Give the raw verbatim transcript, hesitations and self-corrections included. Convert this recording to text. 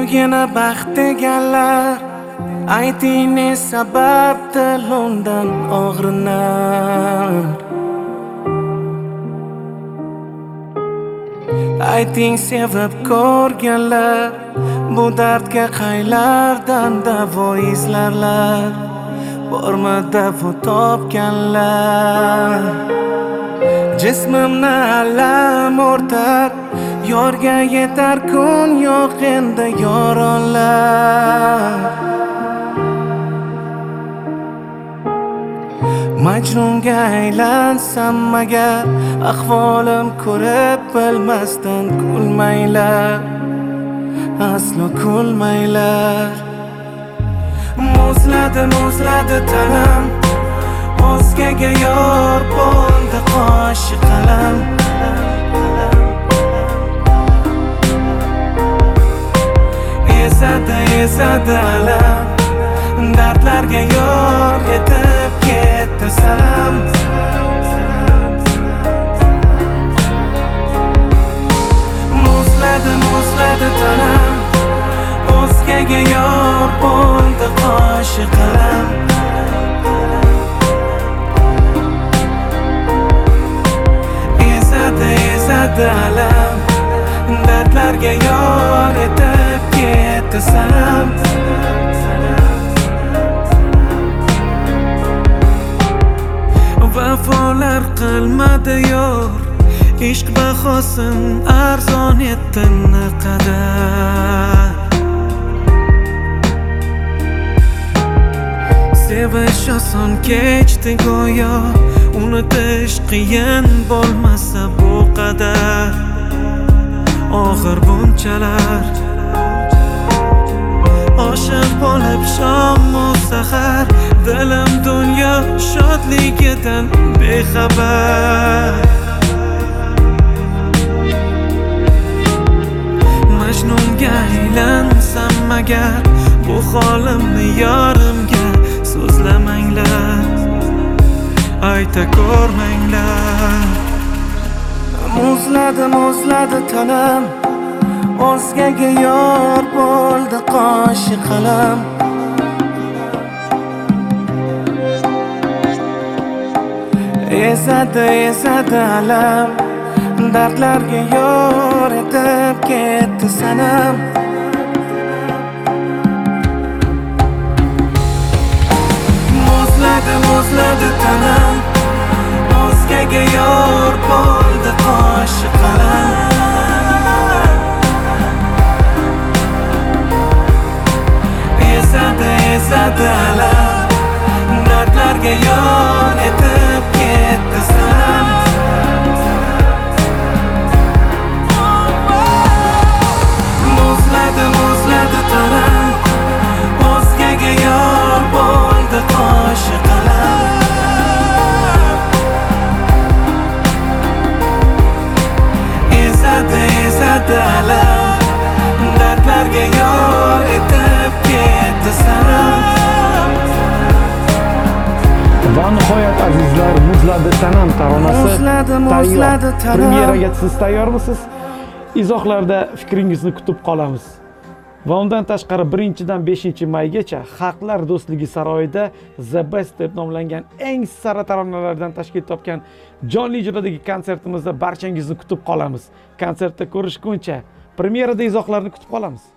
Gulgina baxt deganlar, ayting ne sababdir undan og'rinar. Ayting sevib ko'rganlar, bu dardga qaylardan davo izlarlar, bormi davo topganlar. Jismimni alam o'rtar, yorga yetar kun yo'q endi yoronlar. Majnunga aylansam agar, ahvolim ko'rib bilmasdan kulmanglar, aslo kulmanglar. Muzladi muzladi tanam, o'zgaga yor bo'ldi qoshi qalam. Ezadi ezadi alam, dardlarga yor etib ketdi salam. Muzladi muzladi tanam, o'zgaga yor bo'ldi qoshi qalam. Ezadi ezadi alam, dardlarga yor etib ketdi salam. Vafolar qilmadi yor, ishq bahosin arzon etdi naqadar. Sevish oson kechdi go'yo, unutish qiyin bo'lmasa bu qadar. Oxir bunchalar oshiq bo'lib shom u sahar, dilim dunyo shodligidan bexabar. Majnunga aylansam agar, bu holimni yorimga so'zlamanglar, ayta ko'rmanglar. Muzladi muzladi tanam, o'zgaga yor bo'ldi qoshi qalam. Ezadi ezadi alam, dardlarga yor etib ketdi sanam. Muzladi muzladi tanam, o'zgaga yor bo'ldi qoshi qalam. Ezadi ezadi alam, dardlarga yor etib ketdi salam. Muzladi muzladi tanam, o'zgaga yor bo'ldi qoshi qalam. Ezadi ezadi alam, dardlarga yor etib ketdi salam. Va nihoyat azizlar, Muzladi tanam taronasi tayyor. Premyeraga siz tayyormisiz? Izohlarda fikringizni kutib qolamiz. Va undan tashqari birinchidan beshinchi maygacha Xalqlar do'stligi saroyida The Best deb nomlangan eng sara taronalardan tashkil topgan jonli ijrodagi konsertimizda barchangizni kutib qolamiz. Konsertda ko'rishguncha premyerada izohlarni kutib qolamiz.